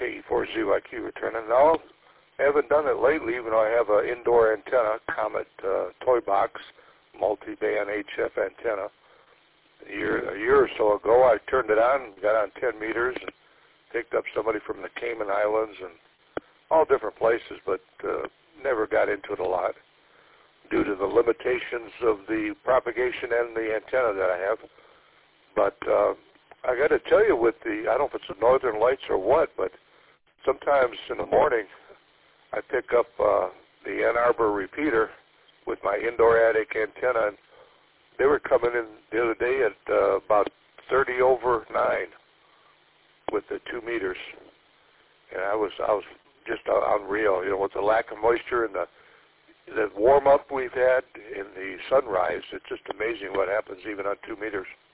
KE4ZYQ returning. No, I haven't done it lately, even though I have an indoor antenna, Comet Toy Box multi-band HF antenna. A year or so ago, I turned it on, got on 10 meters, and picked up somebody from the Cayman Islands and all different places, but never got into it a lot due to the limitations of the propagation and the antenna that I have. But I got to tell you, with the, I don't know if it's the Northern Lights or what, but sometimes in the morning I pick up the Ann Arbor repeater with my indoor attic antenna, and they were coming in the other day at about 30 over 9 with the 2 meters, and I was just unreal. You know, with the lack of moisture and the warm up we've had in the sunrise, it's just amazing what happens even on 2 meters.